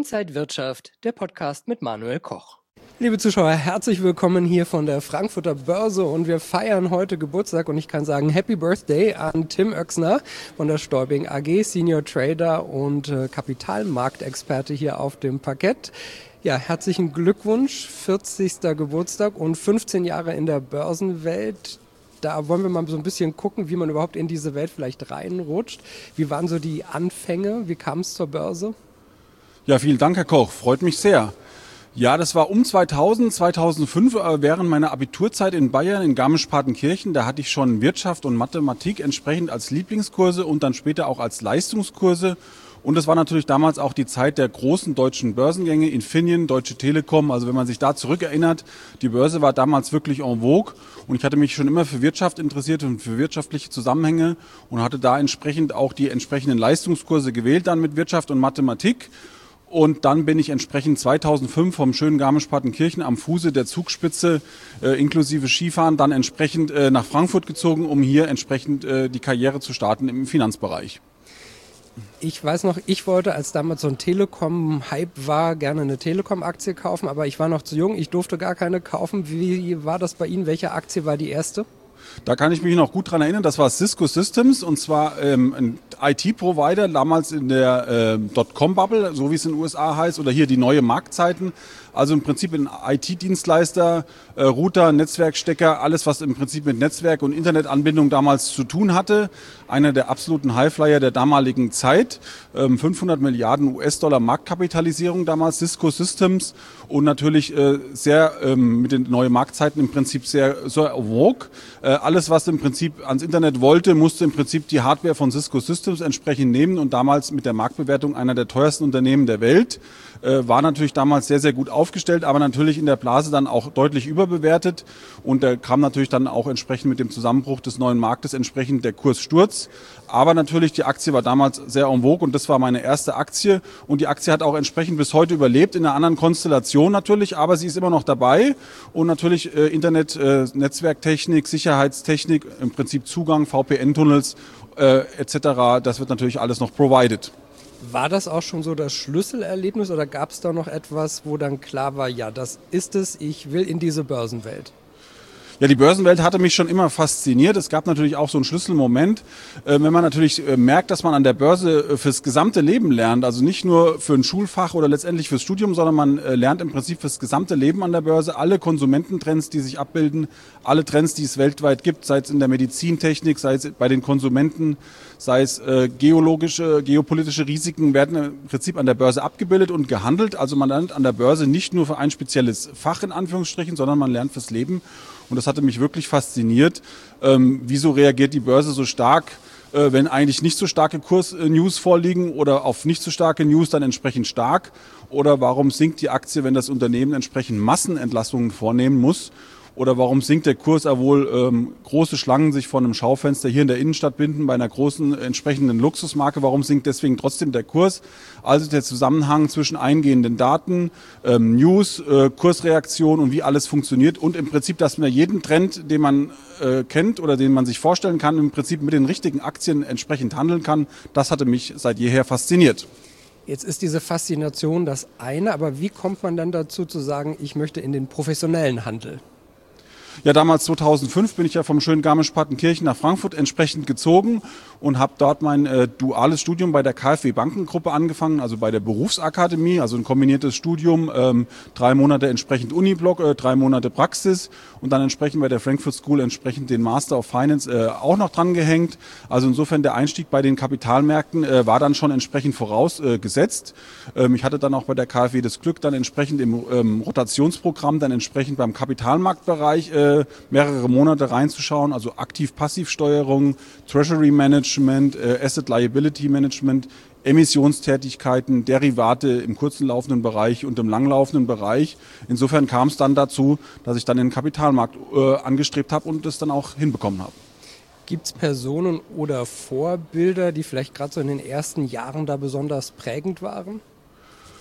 Inside Wirtschaft, der Podcast mit Manuel Koch. Liebe Zuschauer, herzlich willkommen hier von der Frankfurter Börse und wir feiern heute Geburtstag und ich kann sagen Happy Birthday an Tim Oechsner von der Stäubing AG, Senior Trader und Kapitalmarktexperte hier auf dem Parkett. Ja, herzlichen Glückwunsch, 40. Geburtstag und 15 Jahre in der Börsenwelt. Da wollen wir mal so ein bisschen gucken, wie man überhaupt in diese Welt vielleicht reinrutscht. Wie waren so die Anfänge? Wie kam es zur Börse? Ja, vielen Dank, Herr Koch. Freut mich sehr. Ja, das war um 2005, während meiner Abiturzeit in Bayern, in Garmisch-Partenkirchen. Da hatte ich schon Wirtschaft und Mathematik entsprechend als Lieblingskurse und dann später auch als Leistungskurse. Und es war natürlich damals auch die Zeit der großen deutschen Börsengänge, Infineon, Deutsche Telekom. Also wenn man sich da zurückerinnert, die Börse war damals wirklich en vogue. Und ich hatte mich schon immer für Wirtschaft interessiert und für wirtschaftliche Zusammenhänge und hatte da entsprechend auch die entsprechenden Leistungskurse gewählt, dann mit Wirtschaft und Mathematik. Und dann bin ich entsprechend 2005 vom schönen Garmisch-Partenkirchen am Fuße der Zugspitze inklusive Skifahren dann entsprechend nach Frankfurt gezogen, um hier entsprechend die Karriere zu starten im Finanzbereich. Ich weiß noch, ich wollte, als damals so ein Telekom-Hype war, gerne eine Telekom-Aktie kaufen, aber ich war noch zu jung, ich durfte gar keine kaufen. Wie war das bei Ihnen? Welche Aktie war die erste? Da kann ich mich noch gut dran erinnern, das war Cisco Systems und zwar ein IT-Provider, damals in der Dotcom-Bubble, so wie es in den USA heißt, oder hier die neue Marktzeiten. Also im Prinzip ein IT-Dienstleister, Router, Netzwerkstecker, alles was im Prinzip mit Netzwerk und Internetanbindung damals zu tun hatte. Einer der absoluten Highflyer der damaligen Zeit. 500 Milliarden US-Dollar Marktkapitalisierung damals, Cisco Systems und natürlich sehr mit den neuen Marktzeiten im Prinzip sehr vogue. Alles was im Prinzip ans Internet wollte, musste im Prinzip die Hardware von Cisco Systems entsprechend nehmen und damals mit der Marktbewertung einer der teuersten Unternehmen der Welt. War natürlich damals sehr, sehr gut aufgestellt, aber natürlich in der Blase dann auch deutlich überbewertet. Und da kam natürlich dann auch entsprechend mit dem Zusammenbruch des neuen Marktes entsprechend der Kurssturz. Aber natürlich, die Aktie war damals sehr en vogue und das war meine erste Aktie. Und die Aktie hat auch entsprechend bis heute überlebt, in einer anderen Konstellation natürlich, aber sie ist immer noch dabei. Und natürlich Internet, Netzwerktechnik, Sicherheitstechnik, im Prinzip Zugang, VPN-Tunnels etc., das wird natürlich alles noch provided. War das auch schon so das Schlüsselerlebnis oder gab es da noch etwas, wo dann klar war, ja, das ist es, ich will in diese Börsenwelt? Ja, die Börsenwelt hatte mich schon immer fasziniert. Es gab natürlich auch so einen Schlüsselmoment, wenn man natürlich merkt, dass man an der Börse fürs gesamte Leben lernt. Also nicht nur für ein Schulfach oder letztendlich fürs Studium, sondern man lernt im Prinzip fürs gesamte Leben an der Börse. Alle Konsumententrends, die sich abbilden, alle Trends, die es weltweit gibt, sei es in der Medizintechnik, sei es bei den Konsumenten, sei es geopolitische Risiken, werden im Prinzip an der Börse abgebildet und gehandelt. Also man lernt an der Börse nicht nur für ein spezielles Fach in Anführungsstrichen, sondern man lernt fürs Leben. Und das hatte mich wirklich fasziniert. Wieso reagiert die Börse so stark, wenn eigentlich nicht so starke Kursnews vorliegen oder auf nicht so starke News dann entsprechend stark? Oder warum sinkt die Aktie, wenn das Unternehmen entsprechend Massenentlassungen vornehmen muss? Oder warum sinkt der Kurs, obwohl große Schlangen sich vor einem Schaufenster hier in der Innenstadt binden bei einer großen entsprechenden Luxusmarke? Warum sinkt deswegen trotzdem der Kurs? Also der Zusammenhang zwischen eingehenden Daten, News, Kursreaktion und wie alles funktioniert und im Prinzip, dass man jeden Trend, den man kennt oder den man sich vorstellen kann, im Prinzip mit den richtigen Aktien entsprechend handeln kann, das hatte mich seit jeher fasziniert. Jetzt ist diese Faszination das eine, aber wie kommt man dann dazu zu sagen, ich möchte in den professionellen Handel? Ja, damals 2005 bin ich ja vom schönen Garmisch-Partenkirchen nach Frankfurt entsprechend gezogen und habe dort mein duales Studium bei der KfW Bankengruppe angefangen, also bei der Berufsakademie, also ein kombiniertes Studium, 3 Monate entsprechend Uniblock, 3 Monate Praxis und dann entsprechend bei der Frankfurt School entsprechend den Master of Finance auch noch dran gehängt. Also insofern der Einstieg bei den Kapitalmärkten war dann schon entsprechend vorausgesetzt. Ich hatte dann auch bei der KfW das Glück, dann entsprechend im Rotationsprogramm, dann entsprechend beim Kapitalmarktbereich mehrere Monate reinzuschauen, also Aktiv-Passiv-Steuerung, Treasury Management, Asset Liability Management, Emissionstätigkeiten, Derivate im kurzen laufenden Bereich und im langlaufenden Bereich. Insofern kam es dann dazu, dass ich dann den Kapitalmarkt angestrebt habe und das dann auch hinbekommen habe. Gibt es Personen oder Vorbilder, die vielleicht gerade so in den ersten Jahren da besonders prägend waren?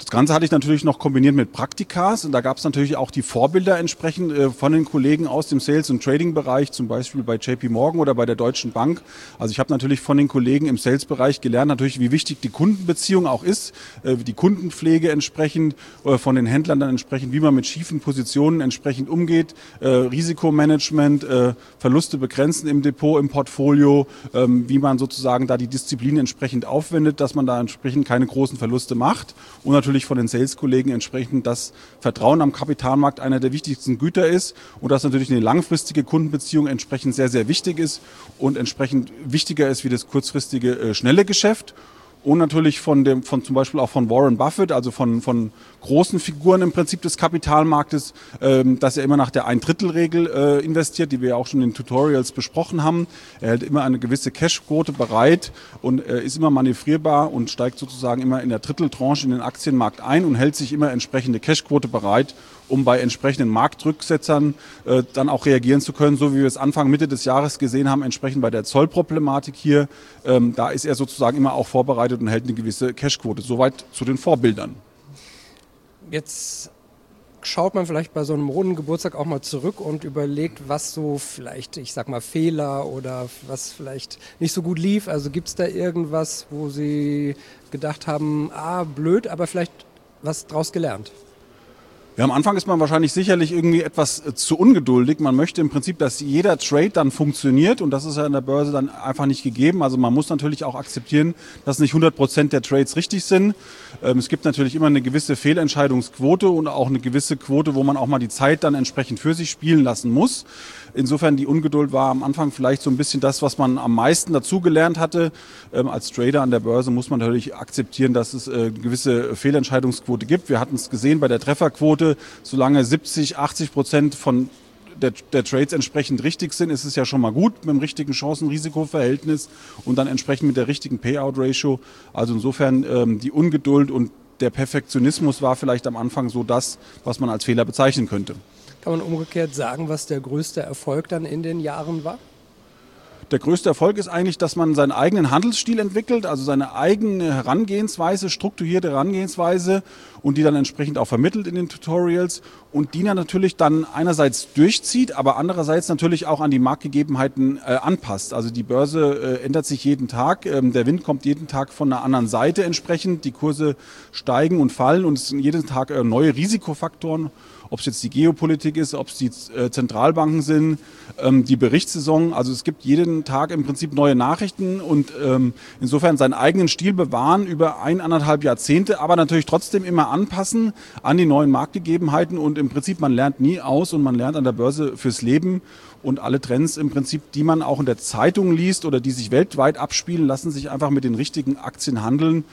Das Ganze hatte ich natürlich noch kombiniert mit Praktikas und da gab es natürlich auch die Vorbilder entsprechend von den Kollegen aus dem Sales- und Trading-Bereich, zum Beispiel bei JP Morgan oder bei der Deutschen Bank. Also ich habe natürlich von den Kollegen im Sales-Bereich gelernt, natürlich wie wichtig die Kundenbeziehung auch ist, die Kundenpflege entsprechend, von den Händlern dann entsprechend, wie man mit schiefen Positionen entsprechend umgeht, Risikomanagement, Verluste begrenzen im Depot, im Portfolio, wie man sozusagen da die Disziplin entsprechend aufwendet, dass man da entsprechend keine großen Verluste macht und natürlich von den Sales-Kollegen entsprechend, dass Vertrauen am Kapitalmarkt einer der wichtigsten Güter ist und dass natürlich eine langfristige Kundenbeziehung entsprechend sehr, sehr wichtig ist und entsprechend wichtiger ist wie das kurzfristige, schnelle Geschäft. Und natürlich von zum Beispiel auch von Warren Buffett, also von großen Figuren im Prinzip des Kapitalmarktes, dass er immer nach der Ein-Drittel-Regel investiert, die wir ja auch schon in den Tutorials besprochen haben. Er hält immer eine gewisse Cashquote bereit und ist immer manövrierbar und steigt sozusagen immer in der Dritteltranche in den Aktienmarkt ein und hält sich immer entsprechende Cashquote bereit, um bei entsprechenden Marktrücksetzern dann auch reagieren zu können, so wie wir es Anfang, Mitte des Jahres gesehen haben, entsprechend bei der Zollproblematik hier. Da ist er sozusagen immer auch vorbereitet und hält eine gewisse Cashquote. Soweit zu den Vorbildern. Jetzt schaut man vielleicht bei so einem runden Geburtstag auch mal zurück und überlegt, was so vielleicht, ich sag mal, Fehler oder was vielleicht nicht so gut lief. Also gibt es da irgendwas, wo Sie gedacht haben, blöd, aber vielleicht was draus gelernt? Ja, am Anfang ist man wahrscheinlich sicherlich irgendwie etwas zu ungeduldig. Man möchte im Prinzip, dass jeder Trade dann funktioniert und das ist ja in der Börse dann einfach nicht gegeben. Also man muss natürlich auch akzeptieren, dass nicht 100% der Trades richtig sind. Es gibt natürlich immer eine gewisse Fehlentscheidungsquote und auch eine gewisse Quote, wo man auch mal die Zeit dann entsprechend für sich spielen lassen muss. Insofern die Ungeduld war am Anfang vielleicht so ein bisschen das, was man am meisten dazugelernt hatte. Als Trader an der Börse muss man natürlich akzeptieren, dass es eine gewisse Fehlentscheidungsquote gibt. Wir hatten es gesehen bei der Trefferquote, solange 70-80% von der Trades entsprechend richtig sind, ist es ja schon mal gut mit dem richtigen Chancen-Risiko-Verhältnis und dann entsprechend mit der richtigen Payout-Ratio. Also insofern die Ungeduld und der Perfektionismus war vielleicht am Anfang so das, was man als Fehler bezeichnen könnte. Kann man umgekehrt sagen, was der größte Erfolg dann in den Jahren war? Der größte Erfolg ist eigentlich, dass man seinen eigenen Handelsstil entwickelt, also seine eigene Herangehensweise, strukturierte Herangehensweise und die dann entsprechend auch vermittelt in den Tutorials und die dann natürlich dann einerseits durchzieht, aber andererseits natürlich auch an die Marktgegebenheiten anpasst. Also die Börse ändert sich jeden Tag, der Wind kommt jeden Tag von einer anderen Seite entsprechend, die Kurse steigen und fallen und es sind jeden Tag neue Risikofaktoren. Ob es jetzt die Geopolitik ist, ob es die Zentralbanken sind, die Berichtssaison. Also es gibt jeden Tag im Prinzip neue Nachrichten und insofern seinen eigenen Stil bewahren über 1,5 Jahrzehnte, aber natürlich trotzdem immer anpassen an die neuen Marktgegebenheiten und im Prinzip man lernt nie aus und man lernt an der Börse fürs Leben und alle Trends im Prinzip, die man auch in der Zeitung liest oder die sich weltweit abspielen, lassen sich einfach mit den richtigen Aktien handeln.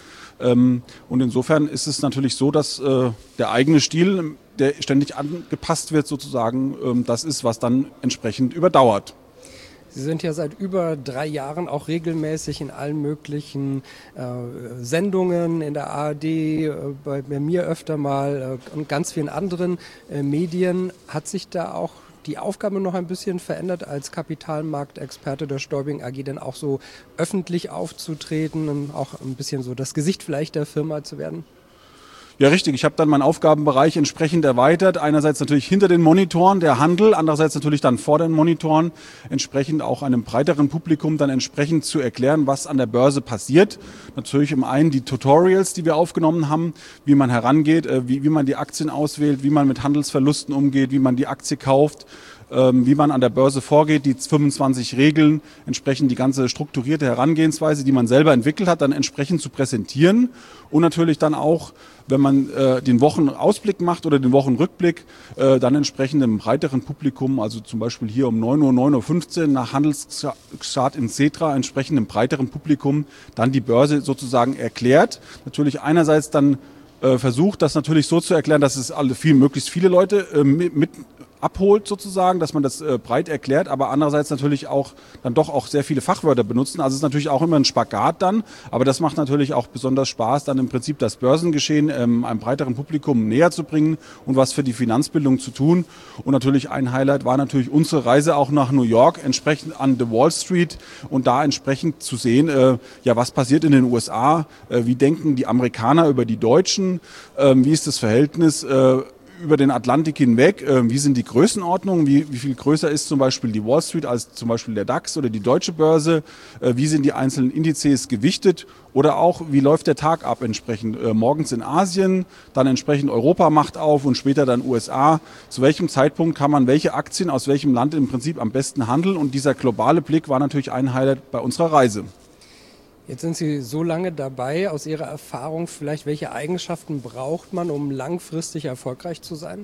Und insofern ist es natürlich so, dass der eigene Stil, der ständig angepasst wird sozusagen, das ist, was dann entsprechend überdauert. Sie sind ja seit über 3 Jahren auch regelmäßig in allen möglichen Sendungen, in der ARD, bei mir öfter mal und ganz vielen anderen Medien. Hat sich da auch die Aufgabe noch ein bisschen verändert, als Kapitalmarktexperte der Stäubing AG denn auch so öffentlich aufzutreten und auch ein bisschen so das Gesicht vielleicht der Firma zu werden? Ja, richtig. Ich habe dann meinen Aufgabenbereich entsprechend erweitert. Einerseits natürlich hinter den Monitoren der Handel, andererseits natürlich dann vor den Monitoren, entsprechend auch einem breiteren Publikum dann entsprechend zu erklären, was an der Börse passiert. Natürlich im einen die Tutorials, die wir aufgenommen haben, wie man herangeht, wie man die Aktien auswählt, wie man mit Handelsverlusten umgeht, wie man die Aktie kauft, wie man an der Börse vorgeht, die 25 Regeln, entsprechend die ganze strukturierte Herangehensweise, die man selber entwickelt hat, dann entsprechend zu präsentieren und natürlich dann auch, wenn man den Wochenausblick macht oder den Wochenrückblick, dann entsprechend einem breiteren Publikum, also zum Beispiel hier um 9:15 Uhr nach Handelsstart in Xetra, entsprechend einem breiteren Publikum dann die Börse sozusagen erklärt. Natürlich einerseits dann versucht, das natürlich so zu erklären, dass es möglichst viele Leute mit abholt sozusagen, dass man das breit erklärt, aber andererseits natürlich auch dann doch auch sehr viele Fachwörter benutzen. Also es ist natürlich auch immer ein Spagat dann, aber das macht natürlich auch besonders Spaß, dann im Prinzip das Börsengeschehen einem breiteren Publikum näher zu bringen und was für die Finanzbildung zu tun. Und natürlich ein Highlight war natürlich unsere Reise auch nach New York, entsprechend an der Wall Street und da entsprechend zu sehen, ja, was passiert in den USA, wie denken die Amerikaner über die Deutschen, wie ist das Verhältnis über den Atlantik hinweg, wie sind die Größenordnungen, wie viel größer ist zum Beispiel die Wall Street als zum Beispiel der DAX oder die deutsche Börse, wie sind die einzelnen Indizes gewichtet oder auch, wie läuft der Tag ab entsprechend, morgens in Asien, dann entsprechend Europa macht auf und später dann USA. Zu welchem Zeitpunkt kann man welche Aktien aus welchem Land im Prinzip am besten handeln und dieser globale Blick war natürlich ein Highlight bei unserer Reise. Jetzt sind Sie so lange dabei, aus Ihrer Erfahrung vielleicht, welche Eigenschaften braucht man, um langfristig erfolgreich zu sein?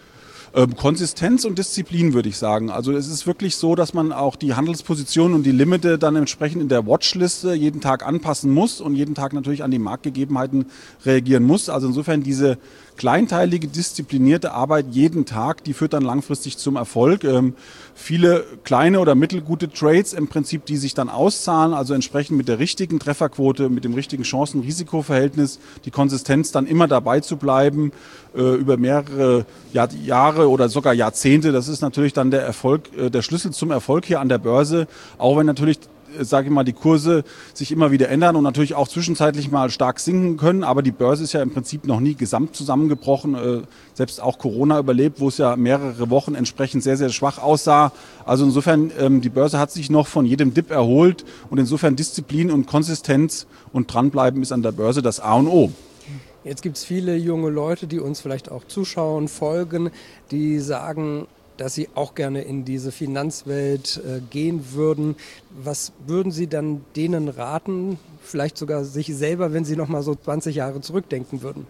Konsistenz und Disziplin, würde ich sagen. Also es ist wirklich so, dass man auch die Handelspositionen und die Limite dann entsprechend in der Watchliste jeden Tag anpassen muss und jeden Tag natürlich an die Marktgegebenheiten reagieren muss. Also insofern diese kleinteilige, disziplinierte Arbeit jeden Tag, die führt dann langfristig zum Erfolg. Viele kleine oder mittelgute Trades im Prinzip, die sich dann auszahlen, also entsprechend mit der richtigen Trefferquote, mit dem richtigen Chancen-Risiko-Verhältnis, die Konsistenz dann immer dabei zu bleiben, über mehrere Jahre oder sogar Jahrzehnte. Das ist natürlich dann der Erfolg, der Schlüssel zum Erfolg hier an der Börse, auch wenn natürlich sage ich mal, die Kurse sich immer wieder ändern und natürlich auch zwischenzeitlich mal stark sinken können. Aber die Börse ist ja im Prinzip noch nie gesamt zusammengebrochen. Selbst auch Corona überlebt, wo es ja mehrere Wochen entsprechend sehr, sehr schwach aussah. Also insofern, die Börse hat sich noch von jedem Dip erholt. Und insofern Disziplin und Konsistenz und dranbleiben ist an der Börse das A und O. Jetzt gibt es viele junge Leute, die uns vielleicht auch zuschauen, folgen, die sagen, dass sie auch gerne in diese Finanzwelt gehen würden. Was würden Sie dann denen raten, vielleicht sogar sich selber, wenn Sie noch mal so 20 Jahre zurückdenken würden?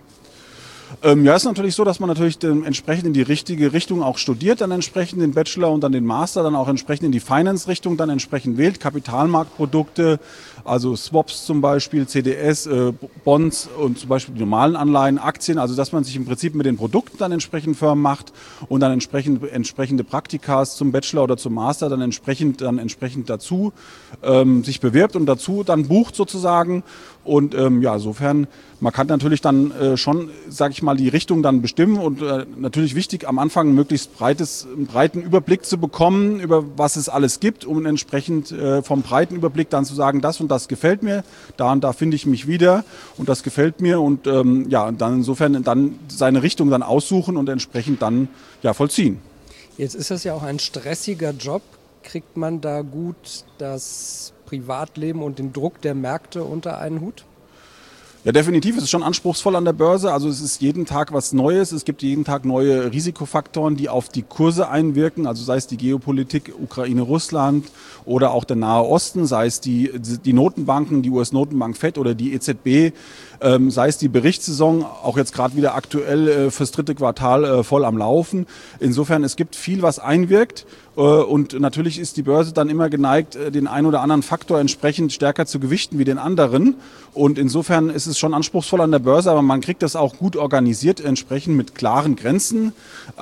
Ja, ist natürlich so, dass man natürlich entsprechend in die richtige Richtung auch studiert, dann entsprechend den Bachelor und dann den Master, dann auch entsprechend in die Finance-Richtung dann entsprechend wählt, Kapitalmarktprodukte, also Swaps zum Beispiel, CDS, Bonds und zum Beispiel die normalen Anleihen, Aktien, also dass man sich im Prinzip mit den Produkten dann entsprechend firm macht und dann entsprechende Praktikas zum Bachelor oder zum Master dann entsprechend dazu sich bewirbt und dazu dann bucht sozusagen. Und ja, insofern, man kann natürlich dann schon, sage ich mal, die Richtung dann bestimmen und natürlich wichtig, am Anfang einen möglichst breiten Überblick zu bekommen, über was es alles gibt, um entsprechend vom breiten Überblick dann zu sagen, das und das gefällt mir, da und da finde ich mich wieder und das gefällt mir und ja, dann insofern dann seine Richtung dann aussuchen und entsprechend dann ja vollziehen. Jetzt ist das ja auch ein stressiger Job. Kriegt man da gut das Privatleben und den Druck der Märkte unter einen Hut? Ja, definitiv. Es ist schon anspruchsvoll an der Börse. Also es ist jeden Tag was Neues. Es gibt jeden Tag neue Risikofaktoren, die auf die Kurse einwirken. Also sei es die Geopolitik, Ukraine, Russland oder auch der Nahe Osten, sei es die Notenbanken, die US-Notenbank FED oder die EZB, sei es die Berichtssaison, auch jetzt gerade wieder aktuell fürs dritte Quartal voll am Laufen. Insofern, es gibt viel, was einwirkt. Und natürlich ist die Börse dann immer geneigt, den einen oder anderen Faktor entsprechend stärker zu gewichten wie den anderen. Und insofern ist es schon anspruchsvoll an der Börse, aber man kriegt das auch gut organisiert, entsprechend mit klaren Grenzen.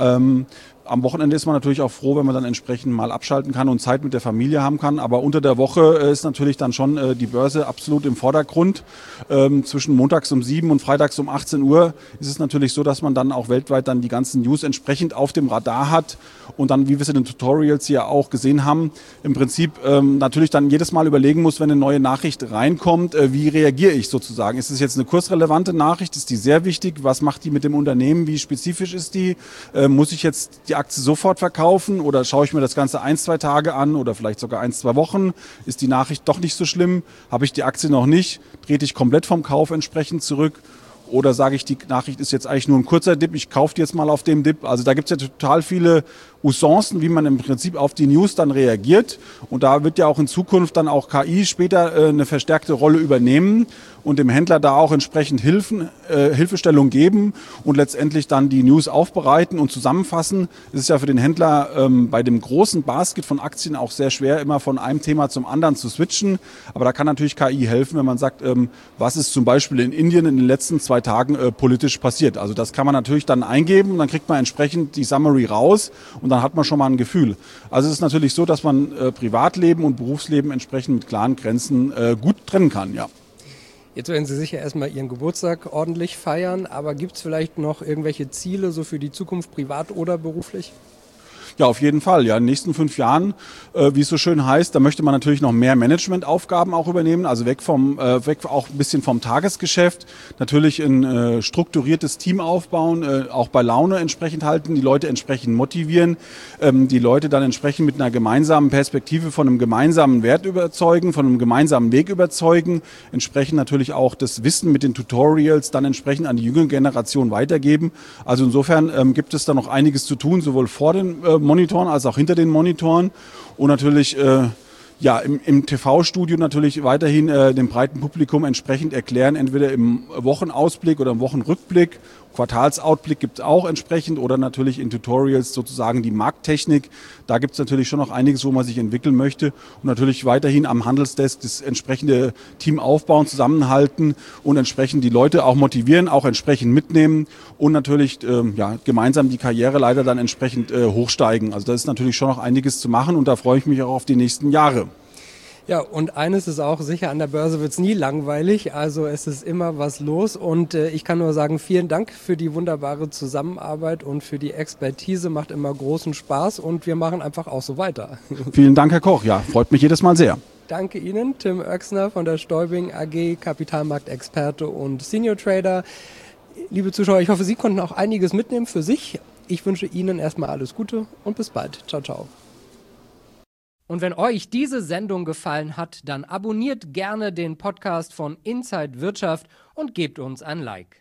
Am Wochenende ist man natürlich auch froh, wenn man dann entsprechend mal abschalten kann und Zeit mit der Familie haben kann. Aber unter der Woche ist natürlich dann schon die Börse absolut im Vordergrund. Zwischen montags um 7 und freitags um 18 Uhr ist es natürlich so, dass man dann auch weltweit dann die ganzen News entsprechend auf dem Radar hat. Und dann, wie wir es in den Tutorials hier auch gesehen haben, im Prinzip natürlich dann jedes Mal überlegen muss, wenn eine neue Nachricht reinkommt, wie reagiere ich sozusagen? Ist es jetzt eine kursrelevante Nachricht? Ist die sehr wichtig? Was macht die mit dem Unternehmen? Wie spezifisch ist die? Muss ich jetzt die Aktie sofort verkaufen oder schaue ich mir das Ganze 1-2 Tage an oder vielleicht sogar 1-2 Wochen? Ist die Nachricht doch nicht so schlimm? Habe ich die Aktie noch nicht? Trete ich komplett vom Kauf entsprechend zurück? Oder sage ich, die Nachricht ist jetzt eigentlich nur ein kurzer Dip, ich kaufe die jetzt mal auf dem Dip. Also da gibt es ja total viele Usancen, wie man im Prinzip auf die News dann reagiert. Und da wird ja auch in Zukunft dann auch KI später eine verstärkte Rolle übernehmen und dem Händler da auch entsprechend Hilfestellung geben und letztendlich dann die News aufbereiten und zusammenfassen. Es ist ja für den Händler bei dem großen Basket von Aktien auch sehr schwer, immer von einem Thema zum anderen zu switchen. Aber da kann natürlich KI helfen, wenn man sagt, was ist zum Beispiel in Indien in den letzten 2 2 Tagen politisch passiert. Also das kann man natürlich dann eingeben und dann kriegt man entsprechend die Summary raus und dann hat man schon mal ein Gefühl. Also es ist natürlich so, dass man Privatleben und Berufsleben entsprechend mit klaren Grenzen gut trennen kann, ja. Jetzt werden Sie sicher erstmal Ihren Geburtstag ordentlich feiern, aber gibt es vielleicht noch irgendwelche Ziele so für die Zukunft, privat oder beruflich? Ja, auf jeden Fall. Ja, in den nächsten 5 Jahren, wie es so schön heißt, da möchte man natürlich noch mehr Managementaufgaben auch übernehmen, also weg auch ein bisschen vom Tagesgeschäft. Natürlich ein strukturiertes Team aufbauen, auch bei Laune entsprechend halten, die Leute entsprechend motivieren, die Leute dann entsprechend mit einer gemeinsamen Perspektive von einem gemeinsamen Wert überzeugen, von einem gemeinsamen Weg überzeugen, entsprechend natürlich auch das Wissen mit den Tutorials dann entsprechend an die jüngere Generation weitergeben. Also insofern gibt es da noch einiges zu tun, sowohl vor den Monitoren als auch hinter den Monitoren und natürlich im TV-Studio natürlich weiterhin dem breiten Publikum entsprechend erklären, entweder im Wochenausblick oder im Wochenrückblick. Quartalsausblick gibt es auch entsprechend oder natürlich in Tutorials sozusagen die Markttechnik. Da gibt es natürlich schon noch einiges, wo man sich entwickeln möchte und natürlich weiterhin am Handelsdesk das entsprechende Team aufbauen, zusammenhalten und entsprechend die Leute auch motivieren, auch entsprechend mitnehmen und natürlich gemeinsam die Karriereleiter dann entsprechend hochsteigen. Also da ist natürlich schon noch einiges zu machen und da freue ich mich auch auf die nächsten Jahre. Ja, und eines ist auch sicher, an der Börse wird es nie langweilig, also es ist immer was los und ich kann nur sagen, vielen Dank für die wunderbare Zusammenarbeit und für die Expertise, macht immer großen Spaß und wir machen einfach auch so weiter. Vielen Dank, Herr Koch, ja, freut mich jedes Mal sehr. Danke Ihnen, Tim Oechsner von der Stäubing AG, Kapitalmarktexperte und Senior Trader. Liebe Zuschauer, ich hoffe, Sie konnten auch einiges mitnehmen für sich. Ich wünsche Ihnen erstmal alles Gute und bis bald. Ciao, ciao. Und wenn euch diese Sendung gefallen hat, dann abonniert gerne den Podcast von Inside Wirtschaft und gebt uns ein Like.